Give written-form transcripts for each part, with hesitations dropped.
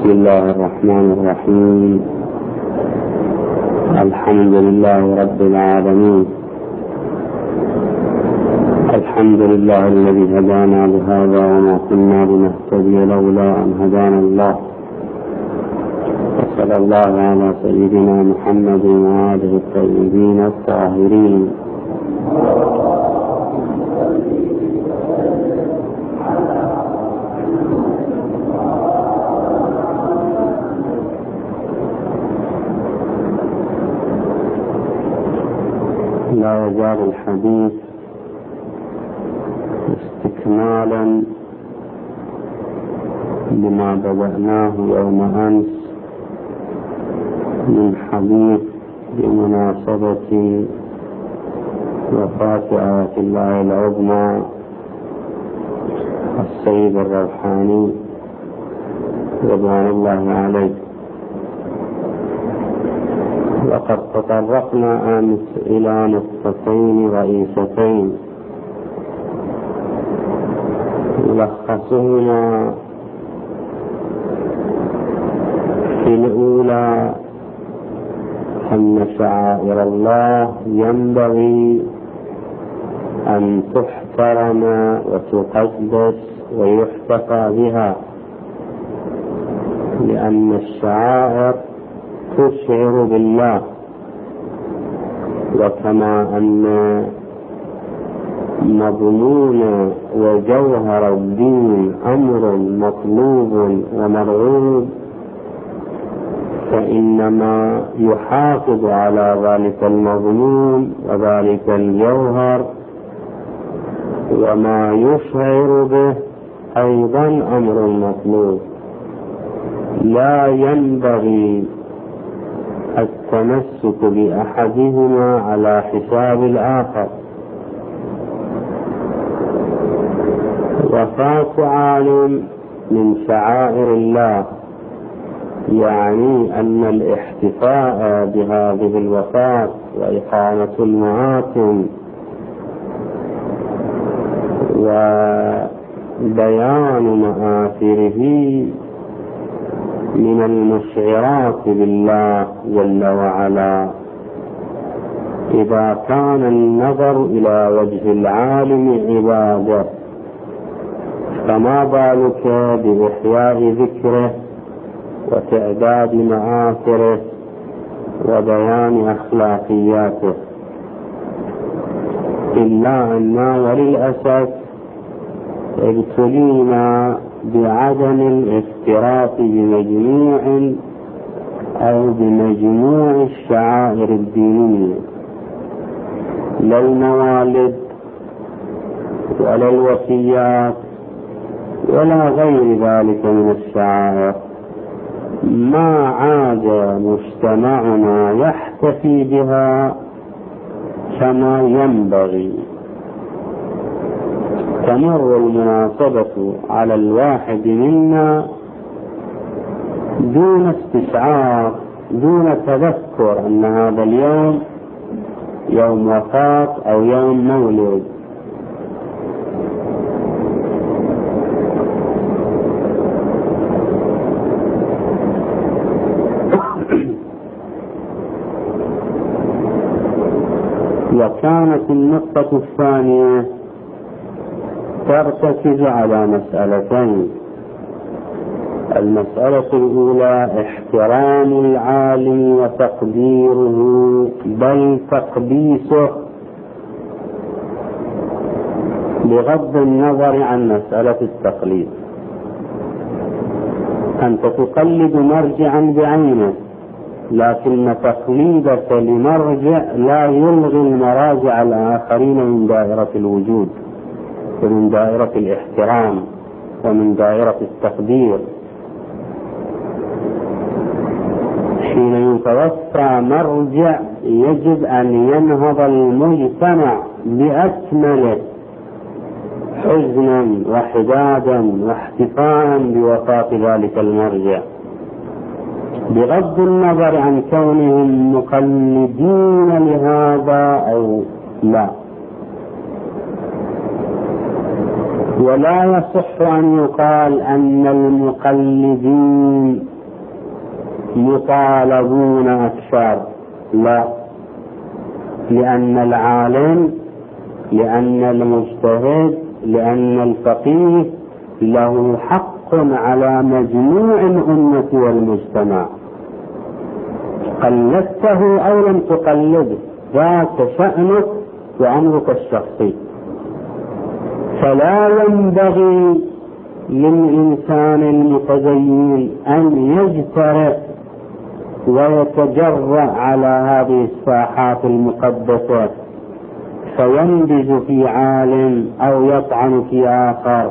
بسم الله الرحمن الرحيم. الحمد لله رب العالمين. الحمد لله الذي هدانا لهذا وما كنا لنهتدي لولا أن هدانا الله. وصلى الله على سيدنا محمد وآله الطيبين الطاهرين. لا يزال الحديث استكمالا لما بدأناه يوم أمس من حديث بمناسبة وفاة آية الله العظمى السيد الروحاني رضوان الله عليه. وقد تطرقنا أمس إلى نقطتين رئيستين يلخصهما في الأولى أن شعائر الله ينبغي أن تحترم وتقدس ويحتفى بها، لأن الشعائر تشعر بالله، وكما أن مضمون وجوهر الدين أمر مطلوب ومرغوب، فإنما يحافظ على ذلك المضمون وذلك الجوهر وما يشعر به أيضا أمر مطلوب. لا ينبغي التمسك بأحدهما على حساب الآخر. وفاة عالم من شعائر الله، يعني أن الاحتفاء بهذه الوفاة وإقامة المآتم وبيان مآثره من المشعرات بالله جل وعلا، إذا كان النظر إلى وجه العالم عبادة، فما بالك بإحياء ذكره وتعداد مآثره وبيان أخلاقياته. إلا أننا وللأسف ابتلينا بعدم الافتراط بمجموع أو بمجموع الشعائر الدينية، لا الموالد ولا الوصيات ولا غير ذلك من الشعائر. ما عاد مجتمعنا يحتفي بها كما ينبغي. تمر المناسبة على الواحد منا دون استشعار، دون تذكر أن هذا اليوم يوم وفاة أو يوم مولد. وكانت النقطة الثانية ترتكز على مسألتين. المسألة الأولى احترام العالم وتقديره بل تقديسه، بغض النظر عن مسألة التقليد. أنت تقلد مرجعا بعينه، لكن تقليدك لمرجع لا يلغي المراجع الآخرين من دائرة الوجود ومن دائرة الاحترام ومن دائرة التقدير. حين يتوفى مرجع يجب أن ينهض المجتمع بأكمله حزنا وحدادا واحتفاء بوفاة ذلك المرجع، بغض النظر عن كونهم مقلدين لهذا أو لا. ولا يصح أن يقال أن المقلدين مطالبون أكثر. لا، لأن العالم، لأن المجتهد، لأن الفقيه له حق على مجموع الأمة والمجتمع، قلدته أو لم تقلده ذاك شأنك وأمرك الشخصي. فلا ينبغي للإنسان المتدين أن يجترئ ويتجرأ على هذه الساحات المقدسة فينبذ في عالم أو يطعن في آخر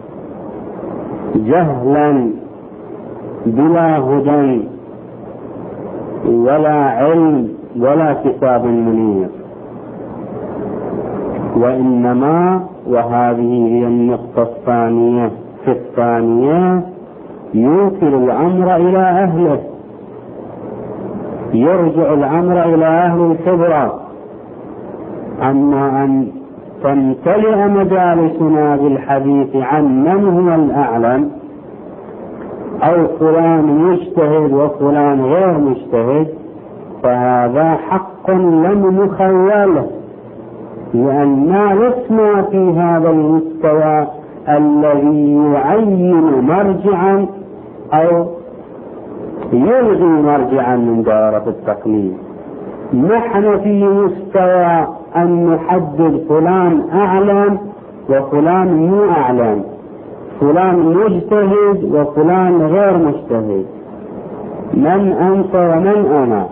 جهلا بلا هدى ولا علم ولا كتاب منير. وإنما، وهذه هي النقطة الثانية في الثانية، يوكل الأمر إلى أهله، يرجع الأمر إلى أهل الخبرة. أما أن تمتلئ مجالسنا بالحديث عن من هو الأعلم أو فلان مجتهد وفلان غير مجتهد، فهذا حق لم نخيله، لأننا لسنا في هذا المستوى الذي يعين مرجعا أو يلغي مرجعا من دائرة التقليد. نحن في مستوى أن نحدد فلان أعلم وفلان مو أعلم، فلان مجتهد وفلان غير مجتهد، من أنت ومن أنا.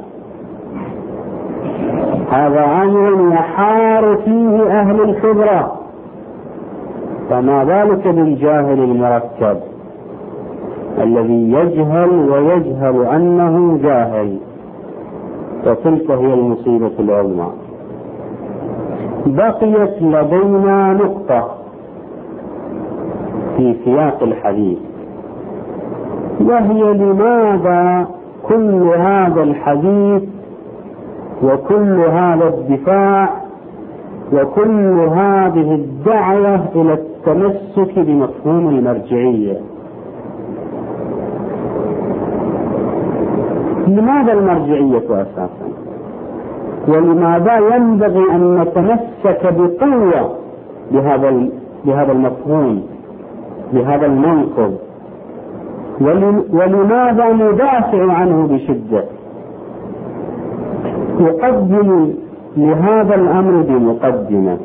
هذا أمر يحار فيه أهل الخبرة، فما بالك بالجاهل المركب الذي يجهل ويجهل أنه جاهل. وتلك هي المصيبة العظمى. بقيت لدينا نقطة في سياق الحديث، وهي لماذا كل هذا الحديث وكل هذا الدفاع وكل هذه الدعوة إلى التمسك بمفهوم المرجعية؟ لماذا المرجعية أساسا؟ ولماذا ينبغي أن نتمسك بقوة بهذا المفهوم، بهذا المنقب؟ ولماذا ندافع عنه بشدة؟ أقدم لهذا الأمر بمقدمة.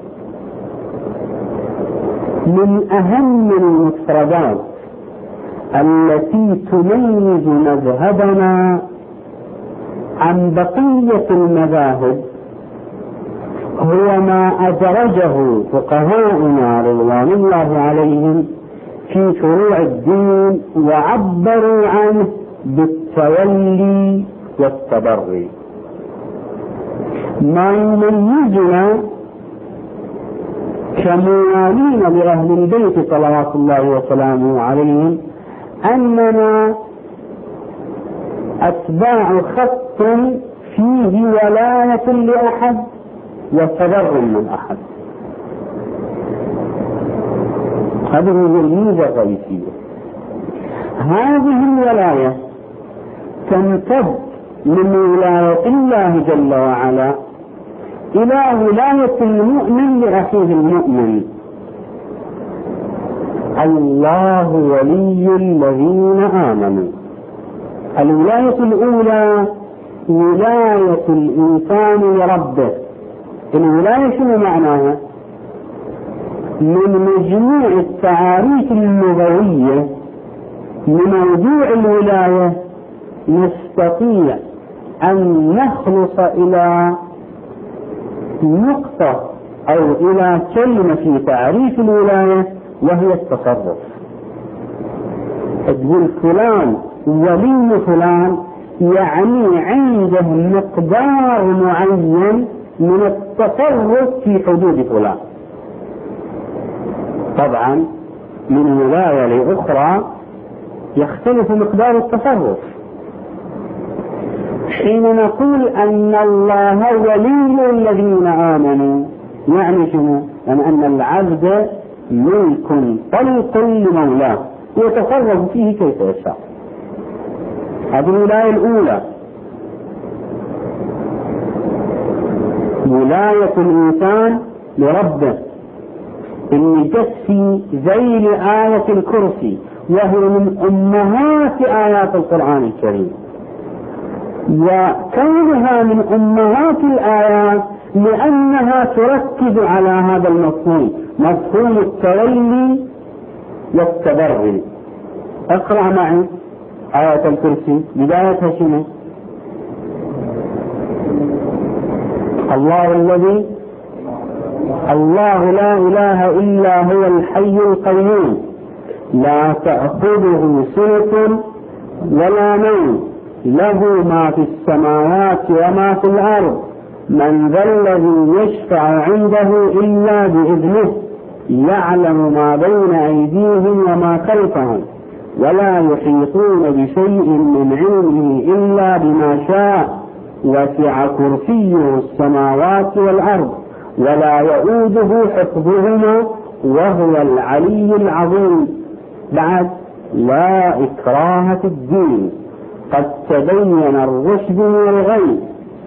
من أهم المفردات التي تميز مذهبنا عن بقية المذاهب هو ما أدرجه فقهاؤنا رضوان الله عليهم في فروع الدين وعبروا عنه بالتولي والتبري. ما يميزنا كموالين لأهل البيت صلوات الله وسلامه عليهم أننا أتباع خط فيه ولاية لأحد وتبر من أحد. هذه الميزة الرئيسية. هذه الولاية تمتد من ولاية الله جل وعلا إلى ولاية المؤمن لأخيه المؤمن. الله ولي الذين آمنوا. الولاية الأولى ولاية الإنسان لربه. الولاية شنو معناها؟ من مجموع التعاريف اللغوية لموضوع الولاية نستطيع أن نخلص إلى نقطة أو إلى كلمة في تعريف الولاية، وهي التصرف. تقول فلان ولي فلان، يعني عنده مقدار معين من التصرف في حدود فلان. طبعا من ولاية لأخرى يختلف مقدار التصرف. حين نقول أن الله ولي الذين آمنوا، يعني شنو؟ يعني أن العبد ملك طلق لمولاه يتصرف فيه كيف يشاء. هذه الولاية الأولى، ولاية الإنسان لربه، اللي جت في ذيل آية الكرسي، وهي من أمهات آيات القرآن الكريم. وكونها من أمهات الآيات لأنها تركز على هذا المفهوم، مفهوم التولي والتبري. اقرأ معي آية الكرسي، بدايتها شنو؟ الله لا إله إلا هو الحي القيوم لا تأخذه سنة ولا نوم له ما في السماوات وما في الأرض من ذا الذي يشفع عنده إلا بإذنه يعلم ما بين أيديهم وما خلفهم ولا يحيطون بشيء من علمه إلا بما شاء وسع كرسيه السماوات والأرض ولا يؤوده حفظهما وهو العلي العظيم. بعد لا إكراه في الدين قد تبين الرشد من الغي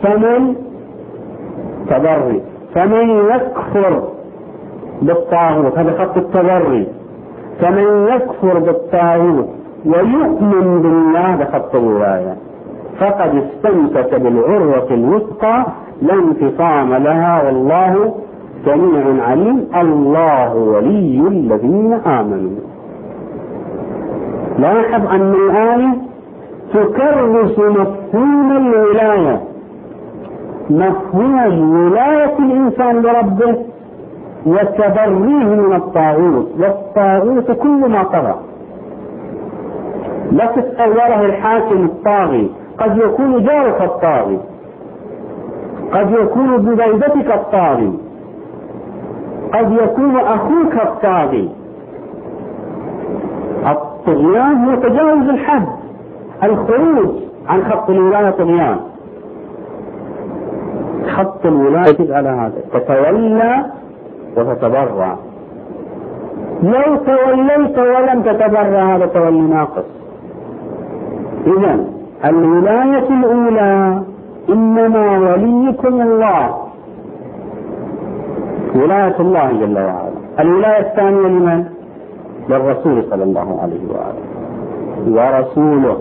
فمن يكفر بالطاغوت، هذا خط التبري، فمن يكفر بالطاغوت ويؤمن بالله، هذا خط الولاية، فقد استمسك بالعروة الوثقى لا انفصام لها والله سميع عليم. الله ولي الذين آمنوا. لاحظ أن الآية تكرس مفهوم الولاية، مفهوم ولاية الإنسان لربه وتبريه من الطاغوت، والطاغوت كل ما طغى. لا تتصوره الحاكم الطاغي، قد يكون جارك الطاغي، قد يكون ببيدتك الطاغي، قد يكون أخوك الطاغي. الطغيان هو تجاوز الحد، الخروج عن خط الولاية طغيان. خط الولاية على هذا، تتولى وتتبرع. لو توليت ولم تتبرع هذا تولي ناقص. إذن الولاية الأولى إنما وليكم الله، ولاية الله جل وعلا. الولاية الثانية لمن؟ للرسول صلى الله عليه وآله ورسوله.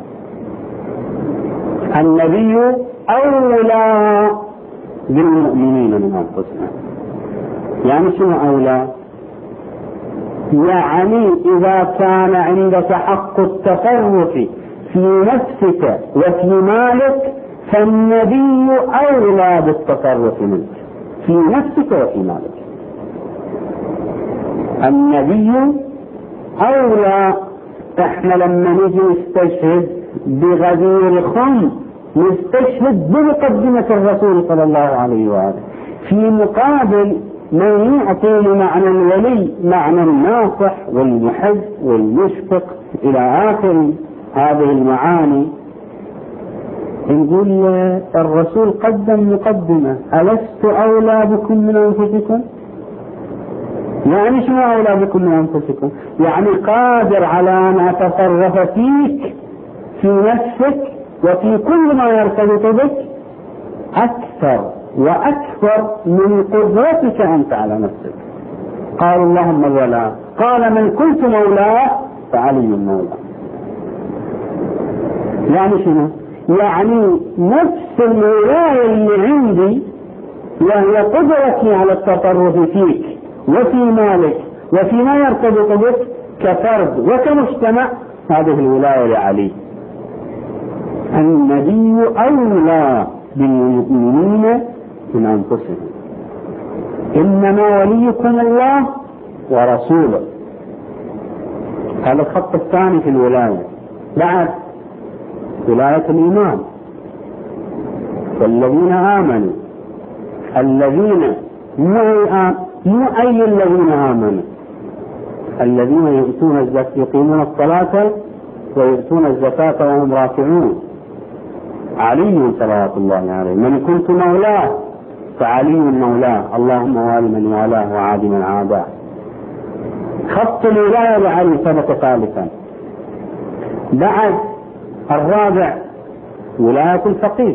النبي أولى بالمؤمنين من أنفسهم. يعني شنو أولى؟ يعني إذا كان عندك حق التصرف في نفسك وفي مالك فالنبي أولى بالتصرف منك في نفسك وفي مالك. النبي أولى. احنا لما نجي نستشهد بغدير خم نستشهد بمقدمة الرسول صلى الله عليه وآله، في مقابل من يعطي معنى الولي، معنى الناصح والمحب والمشفق إلى آخر هذه المعاني. نقول الرسول قدم مقدمة: ألست أولى بكم من أنفسكم؟ يعني شو أولى بكم من أنفسكم؟ يعني قادر على أن أتصرف فيك في نفسك وفي كل ما يرتبط بك أكثر وأكثر من قدرتك أنت على نفسك. قال اللهم الولاء، قال من كنت مولاه فعلي مولاه. يعني شنو؟ يعني نفس الولاية اللي عندي وهي قدرتي على التصرف فيك وفي مالك وفيما يرتبط بك كفرد وكمجتمع، هذه الولاية لعلي. النبي أولى بالمؤمنين من أنفسهم. إنما وليكم الله ورسوله. هذا الخط الثاني في الولاية. بعد ولاية الإيمان، والذين آمنوا، الذين مو أي الذين آمنوا، الذين يقيمون الصلاة ويؤتون الزكاة وهم راكعون. علي صلوات الله عليه. من كنت مولاه فعلي مولاه، اللهم وال من والاه وعاد من عاداه. خط الولاية لعلي ثبت ثالثا. بعد الرابع ولاية الفقيه.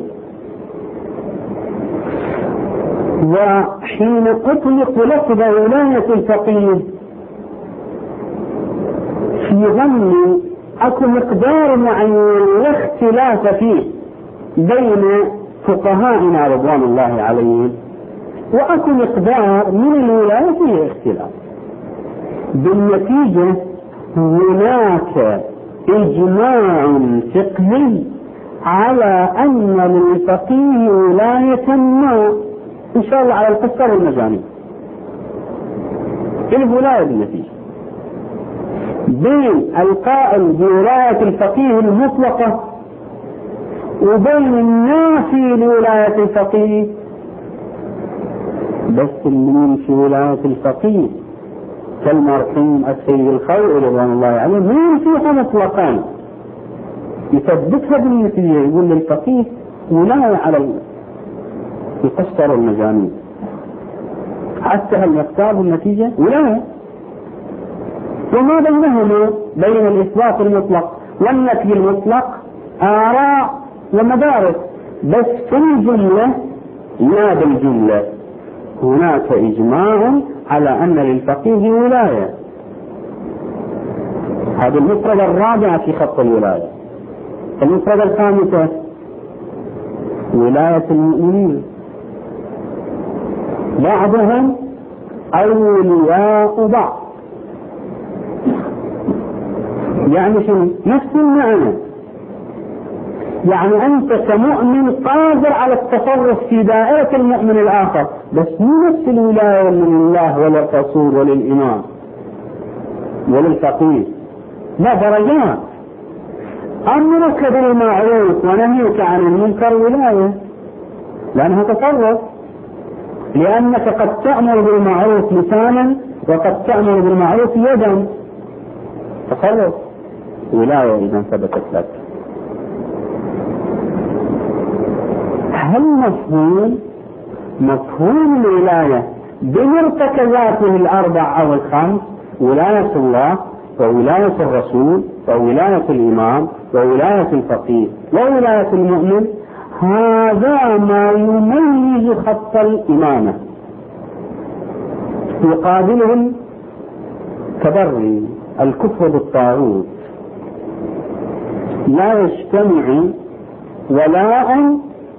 وحين أطلق لفظ ولاية الفقيه في ظني أكو مقدار معين لا اختلاف فيه بين فقهائنا رضوان الله عليهم، وأكو مقدار من الولاية فيه اختلاف. بالنتيجة هناك إجماع فقهي على أن للفقيه ولاية ما، إن شاء الله على القصر والمجانين. الولاية بالنتيجة بين القائل بولاية الفقيه المطلقة وبين النافي لولاية الفقيه، بس اللي في ولاية الفقيه كالمرحوم السيد الخوئي رضوان الله عليه ما ينفيها مطلقا، يثبتها بالنتيجة، يقول للفقيه ولاية على القصر والمجانين، حتى هالمقدار بالنتيجة ولاية. وما بينهما بين الإثبات المطلق والنفي المطلق آراء ومدارس، بس في الجملة لا بالجملة هناك إجماع على أن للفقيه ولاية. هذا المفردة الرابعة في خط الولاية. المفردة الخامسة ولاية المؤمنين، بعضهم أولياء بعض، يعني شنو؟ نفس المعنى، يعني أنت كمؤمن قادر على التصرف في دائرة المؤمن الآخر، بس مو نفس الولاية لله ولا الرسول ولا الإمام ولا الفقيه، لا درجات. أمرك بالمعروف ونهيك عن المنكر ولاية، لأنها تصرف، لأنك قد تأمر بالمعروف لسانا وقد تأمر بالمعروف يدا، تصرف ولاية إذا ثبتت لك. هل مفهوم الولاية بمرتكزاته الأربع أو الخمس، ولاية الله وولاية الرسول وولاية الإمام وولاية الفقيه وولاية المؤمن، هذا ما يميز خط الإمامة. يقابلهم تبري الكفر بالطاغوت، لا يجتمع ولاء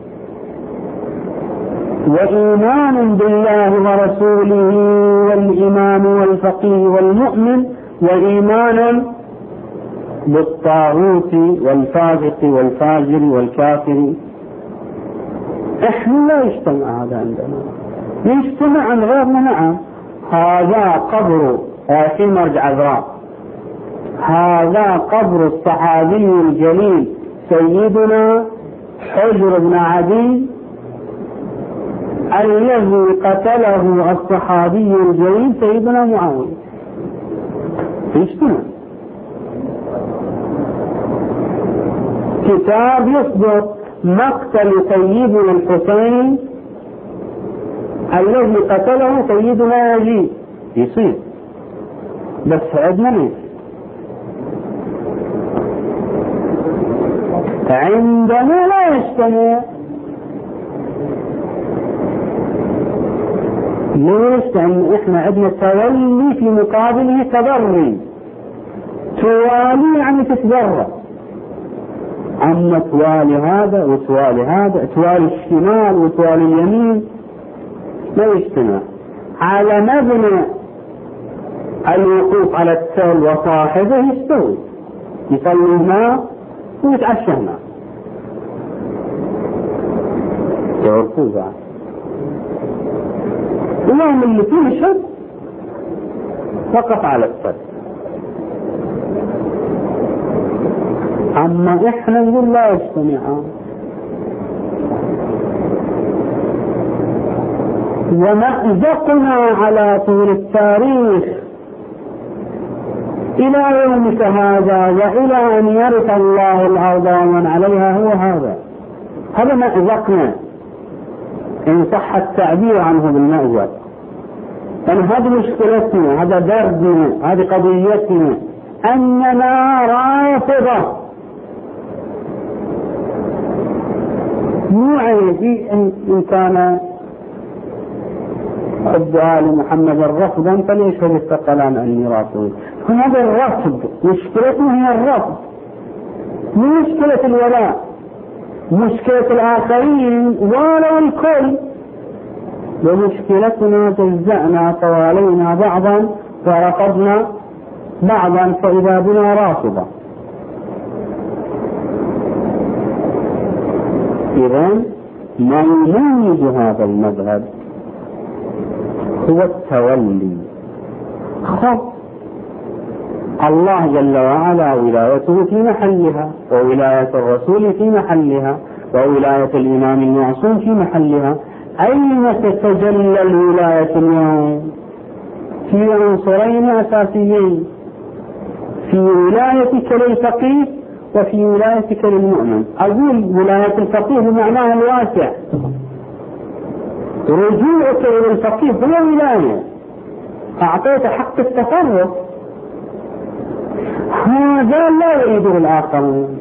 وإيمان بالله ورسوله والإمام والفقيه والمؤمن، وإيمانا بالطاغوت والفاسق والفاجر والكافر. احنا لا يجتمع هذا عندنا، يجتمع عن غيرنا. نعم، هذا قبر في مرجع عذراء، هذا قبر الصحابي الجليل سيدنا حجر بن عدي الذي قتله الصحابي الجليل سيدنا معاوية. يجتمع كتاب يصدر مقتل سيدنا الحسين الذي قتله سيدنا يزيد، يصير، بس عندنا ليس. عندنا لا يجتمع. ليش؟ لأن احنا عندنا تولي في مقابله تبري. توالي يعني تتبرى، أما توالي هذا وتوالي هذا، توالي الشمال وتوالي اليمين، لا يجتمع. على مبنى الوقوف على التل وصاحبه يستوي، يصلي هنا ويتعشى هنا، يعرفوا بعض. اليوم اللي فيه شد وقف على التل. أما إحنا نقول لا يجتمعان. ومأزقنا على طول التاريخ إلى يومك هذا وإلى أن يرث الله الأرض ومن عليها هو هذا مأزقنا، إن صح التعبير عنه بالمأزق. لأن هذه مشكلتنا، هذا دردنا، هذه قضيتنا، أننا رافضة ولاية إن كان حب آل محمد رفضا فليشهد الثقلان أني رافض. هذا الرفض مشكلته هي الرفض، مو مشكلة الولاء، مشكلة الآخرين ولو الكل. ومشكلتنا جزأنا توالينا بعضا ورفضنا بعضا فإذا بنا رافضة. إذن ما يميز هذا المذهب هو التولي. الله جل وعلا ولايته في محلها، وولاية الرسول في محلها، وولاية الإمام المعصوم في محلها. أين تتجلى الولاية اليوم؟ في عنصرين أساسيين، في ولايتك للفقيه وفي ولايتك للمؤمن. أقول ولاية الفقيه بمعناها الواسع، رجوعك إلى الفقيه هو ولاية، أعطيت حق التصرف. هذا لا يريده الآخرون.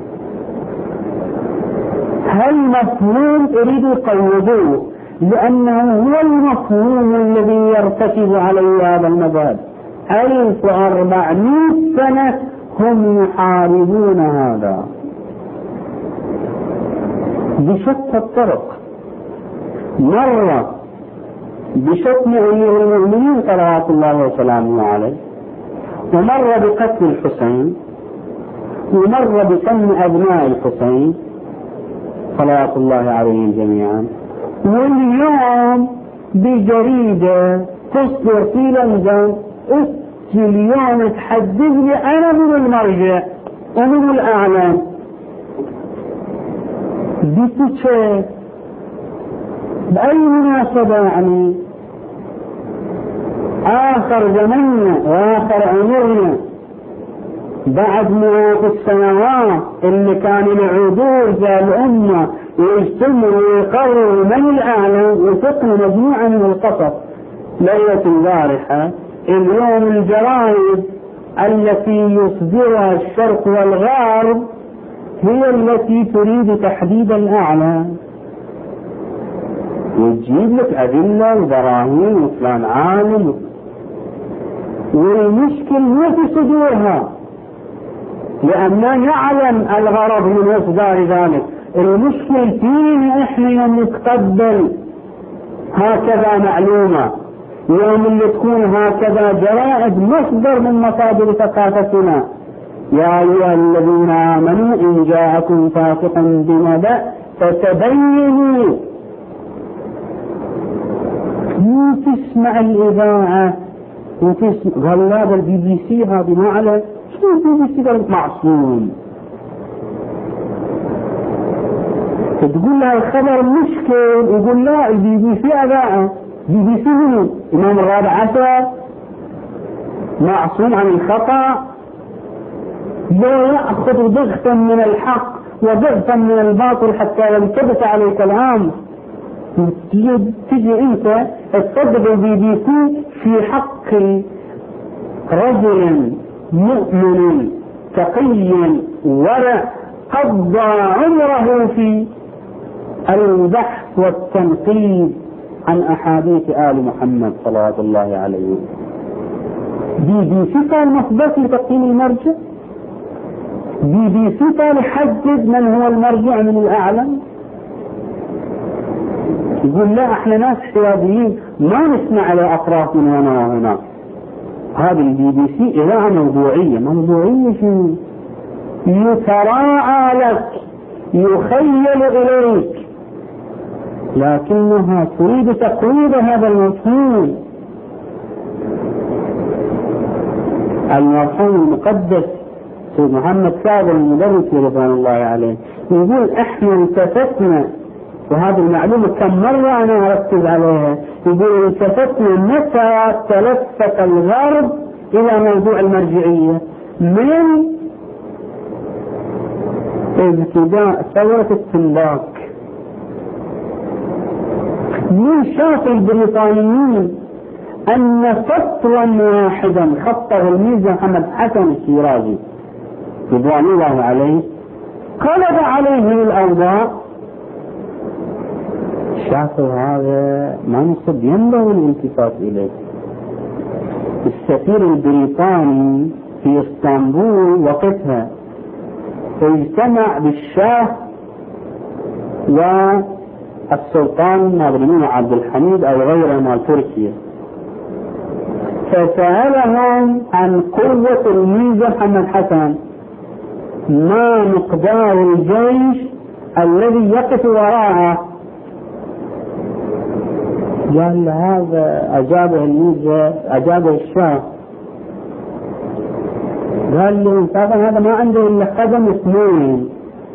هل مفهوم يريد يقوضوه لأنه هو المفهوم الذي يرتكب عليه هذا المذهب. 1400 سنة هم يحاربون هذا بشتى الطرق، مرة بشتم أمير المؤمنين صلوات الله وسلامه عليه، ومرة بقتل الحسين، ومرة بسم أبناء الحسين صلوات الله عليهم جميعا. واليوم بجريدة تصدر في لندن اليوم تحدث لي أنا من المرجع ومن الأعلام. بتشيء بأي مناسبة؟ يعني آخر زمننا وآخر عمرنا بعد مئات السنوات اللي كانوا العذور ذا الأمة ويجتمعوا ويقرروا من الأعلام وتقنوا مجموعة من القصص ليلة البارحة. اليوم الجرائد التي يصدرها الشرق والغرب هي التي تريد تحديد الأعلى، وتجيب لك أدلة وبراهين وفلان عالم، والمشكل مو في صدورها لأننا يعلم الغرض من إصدار ذلك. المشكل فينا إحنا يوم نتقبل هكذا معلومة، يوم اللي تكون هكذا جرائد مصدر من مصادر ثقافتنا. يا أيها الذين آمنوا إن جاءكم فاسق بنبأ فتبينوا. مو تسمع الإذاعة وتسمع غلاب البي بي سي هذه ما على شو البي بي سي قال معصوم، تقول لها الخبر مشكل يقول لا البي بي سي أذاعة. بي بي سي هو إمام الرابع عشر معصوم عن الخطأ، لا يأخذ ضغطا من الحق وضغطا من الباطل حتى يلتبس عليك الأمر. تجي أنت تصدق البي بي سي في حق رجل مؤمن تقي ورع قضى عمره في البحث والتنقيب عن أحاديث آل محمد صلوات الله عليه. بي بي سي كان مصدر لتقييم المرجع، بي بي سي كان يحدد من هو المرجع من الأعلم. يقول لا احنا ناس حياديين ما نسمع على أطراف من هنا وهنا. هذا البي بي سي إذاعة موضوعية. موضوعية شو؟ يتراعى لك، يخيل إليك، لكنها تريد تقويض هذا المفهوم. المرحوم المقدس سيد محمد كاظم المدرس رضوان الله عليه يقول احنا التفتنا، وهذه المعلومة كم مرة انا اركز عليها، يقول التفتنا متى تلفت الغرب الى موضوع المرجعية من ابتداء ثورة السلاك. من شاف البريطانيين أن سطرا واحدا خطه الميرزا محمد حسن الشيرازي رضوان الله عليه قلب عليه الأوضاع الشافعي هذا منصب ينبغي الالتفات إليه. السفير البريطاني في اسطنبول وقتها اجتمع بالشاه والسلطان ناظرين عبد الحميد أو غيره مال تركيا، فسألهم عن قوة الميزة محمد حسن، ما مقدار الجيش الذي يقف وراءه؟ قال هذا أجابه الميزة، أجابه الشاه، قال له طبعا هذا ما عنده إلا خدم اثنين،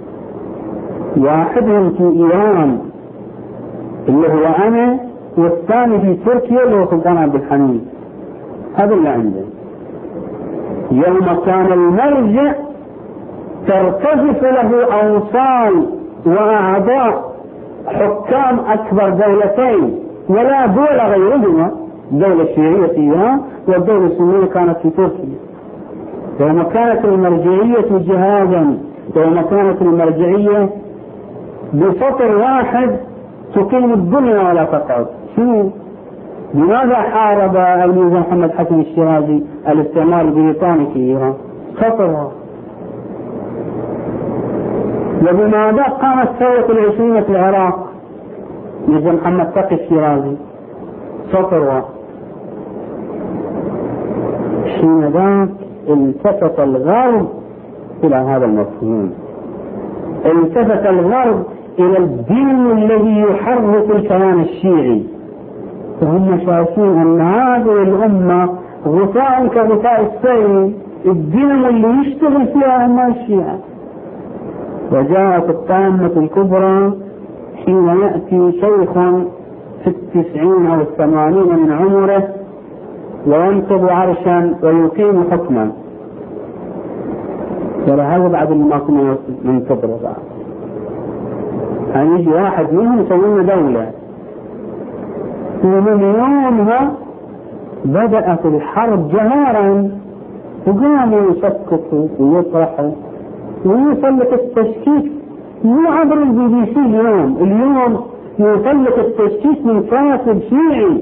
واحدهم في إيران اللي هو أنا، والثاني في تركيا اللي هو سلطان عبد الحميد، هذا اللي عنده. يوم كان المرجع ترتجف له أوصال وأعضاء حكام أكبر دولتين ولا دول غيرهما، الدولة الشيعية في إيران والدولة السنية كانت في تركيا. يوم كانت المرجعية جهازا، يوم كانت المرجعية بسطر واحد تقيم الدنيا ولا تقعد. شنو؟ لماذا حارب الميزة محمد حسن الشيرازي الاستعمار البريطاني في إيران؟ سطر. وبماذا قامت ثورة العشرين في العراق؟ ميزة محمد تقي الشيرازي، سطر واحد. حينذاك التفت الغرب إلى هذا المفهوم، التفت الغرب إلى الدين الذي يحرك الكيان الشيعي، فهم شايفين أن هذه الأمة غثاء كغثاء السيل، الدين اللي يشتغل فيها هم الشيعة. وجاءت الطامة الكبرى حين يأتي شيخ في 90 أو 80 من عمره وينقض عرشا ويقيم حكما، ترى هذا بعد ما كنا ننتظره بعد أن يجي واحد منهم يسوي دولة. ومن يومها بدأت الحرب جهارا، وقاموا يسكتوا ويطرحوا ويسلك التشكيك، مو عبر الBBC اليوم يسلك التشكيك من كاتب شيعي،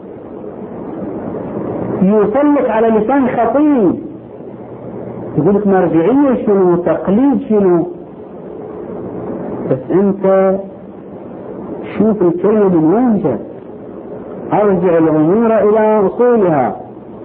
يسلك على لسان خطيب، يقول لك مرجعية شنو، تقليد شنو. بس انت شوف الكلمة من وين جت، ارجع الامور الى اصولها.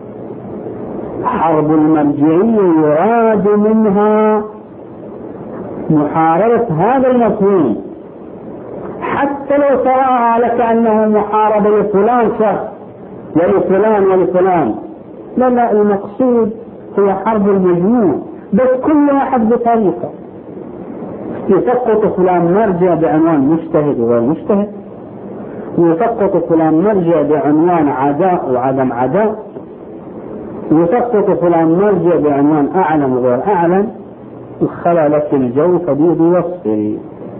حرب المرجعية يراد منها محاربة هذا المفهوم، حتى لو تراها لك انه محاربة لفلان شخص ولفلان ولفلان، لا المقصود هو حرب المجموع، بس كل واحد بطريقة. يسقط فلان مرجع بعنوان مجتهد وغير مجتهد، يسقط فلان مرجع بعنوان عداء وعدم عداء، يسقط فلان مرجع بعنوان أعلم وغير أعلم. الخلى لك الجو فبيض وصفه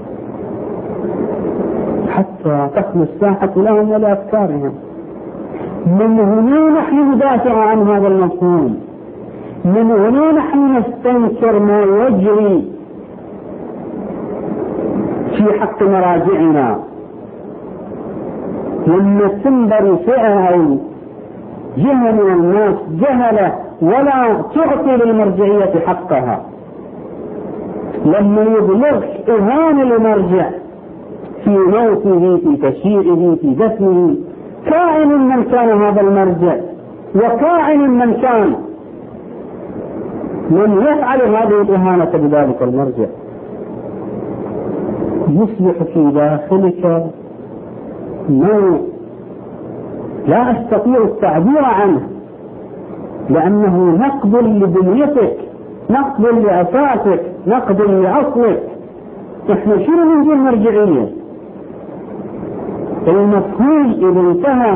حتى تخلو الساحة لهم ولأفكارهم. من هنا نحن ندافع عن هذا المفهوم، من هنا نحن نستنكر ما يجري في حق مراجعنا. لما تنبر فئة أو جهة من الناس جهلة ولا تعطي للمرجعية حقها، لما يبلغ إهانة المرجع في موته في تشييعه في دفنه، كائن من كان هذا المرجع وكائن من كان من يفعل هذه الإهانة بذلك المرجع، يصبح في داخلك نوع لا أستطيع التعبير عنه، لأنه نقد لبنيتك، نقد لأساسك، نقد لأصلك. إحنا شنو نقول مرجعية؟ المفهوم إذا انتهى،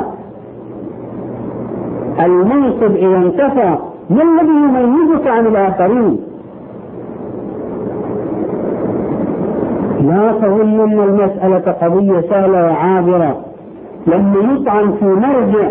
المنصب إذا انتهى، ما الذي يميزك عن الآخرين؟ لا تظن أن المسألة قضية سهلة وعابرة. لما يطعن في مرجع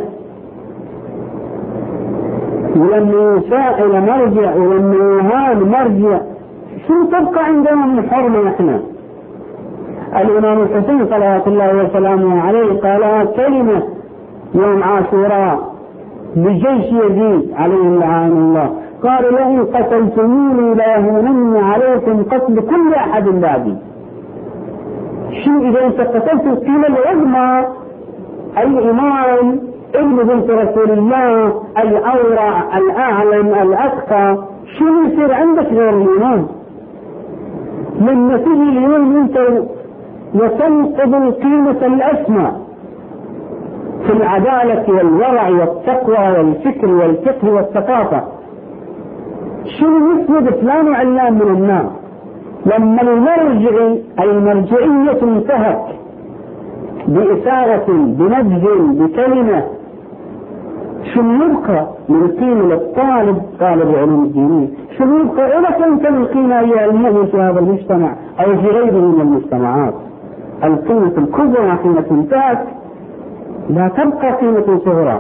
ولما يساء إلى مرجع ولما يهان مرجع، شو تبقى عندنا من حرمة؟ احنا الإمام الحسين صلوات الله وسلامه عليه قالها كلمة يوم عاشوراء بجيش يزيد عليه لعان الله، قال لئن قتلتموني ليهونن عليكم قتل كل أحد بعدي. شو إذا أنت قتلت القيمة العظمى الإمام ابن بنت رسول الله الأورع الأعلم الأتقى، شو يصير عندك غير الإمام؟ لما تجي اليوم أنت وتنقض القيمة الأسمى في العدالة والورع والتقوى والفكر والفقه والثقافة، شنو يسند فلان وعلان من الناس؟ لما المرجعية انتهت بإثارة بنبذ بكلمة، شنو يبقى من قيمة للطالب طالب علوم الدين؟ شنو يبقى إذا كنت القيمة هي المؤمن في هذا المجتمع أو في غيره من المجتمعات؟ القيمة الكبرى قيمة انتهت، لا تبقى قيمة صغرى.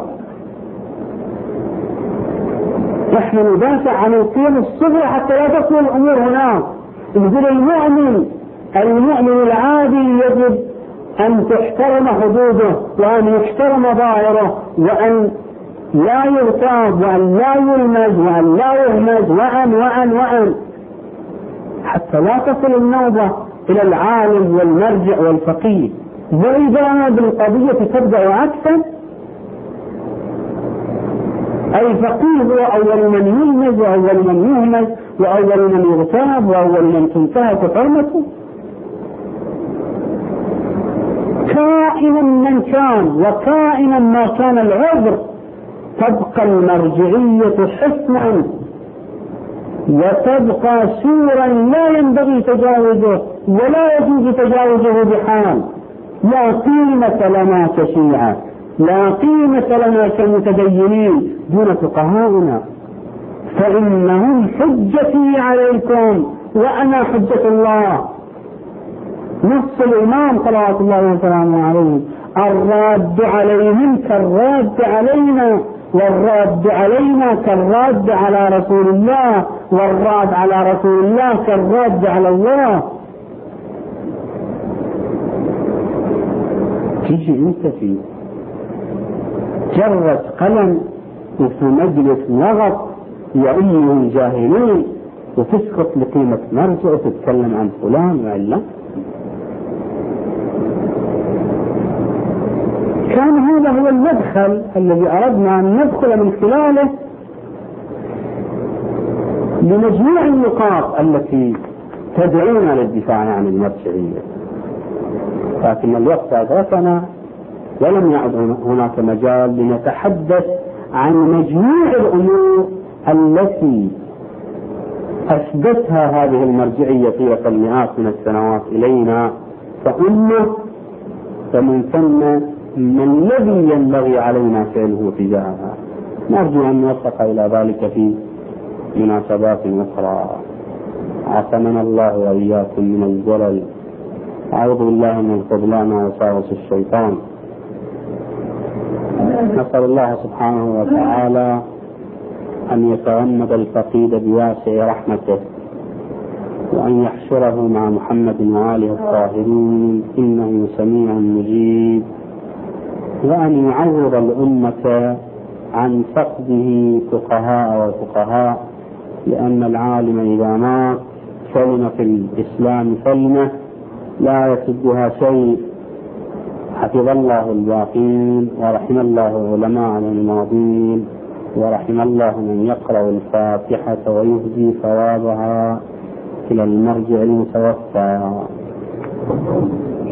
نحن ندافع عن القيم الصغرى حتى لا تصل الأمور هناك. يقول المؤمن العادي يجب أن تحترم حدوده وأن يحترم ظاهره وأن لا يغتاب وأن لا يلمز وأن لا يهمز وأن حتى لا تصل النوبة إلى العالم والمرجع والفقيه. وإذا بالقضية تبدأ عكسا، أي فقيه هو أول من يلمز وأول من يهمز وأول من يغتاب وأول من تنتهك حرمته، كائنا من كان وكائنا ما كان العذر تبقى المرجعية حسنا وتبقى سورا لا ينبغي تجاوزه ولا يجوز تجاوزه بحال. لا قيمة لنا كشيعة، لا قيمة لنا كمتدينين دون فقهاؤنا، فإنهم حجتي عليكم وأنا حجة الله. نص الإمام صلوات الله وسلامه عليه: الراد عليهم كالراد علينا، والراد علينا كالراد على رسول الله، والراد على رسول الله كالراد على الله. تيجي انت في جرة قلم وفي مجلس لغط يعيه الجاهلين وتسقط لقيمة مرجع وتتكلم عن فلان وعلا. كان هذا هو المدخل الذي أردنا أن ندخل من خلاله لمجموع النقاط التي تدعونا للدفاع عن المرجعية، لكن الوقت أدركنا ولم يعد هناك مجال لنتحدث عن مجموع الأمور التي أثبتها هذه المرجعية طيلة المئات من السنوات إلينا كأمة، فمن ثم ما الذي ينبغي علينا فعله تجاهها. نرجو أن نوفق إلى ذلك في مناسبات أخرى. عصمنا الله وإياكم من الزلل. أعوذ بالله من الخذلان ووساوس الشيطان. نسأل الله سبحانه وتعالى أن يتغمد الفقيد بواسع رحمته، وأن يحشره مع محمد وآله الطاهرين إنه سميع مجيب، وأن يعوض الأمة عن فقده فقهاء وفقهاء، لأن العالم إذا مات سلم في الإسلام سلمة لا يسدها شيء. حفظ الله الباقين ورحم الله علماء الماضين، ورحم الله من يقرأ الفاتحة ويهدي ثوابها إلى المرجع المتوفى.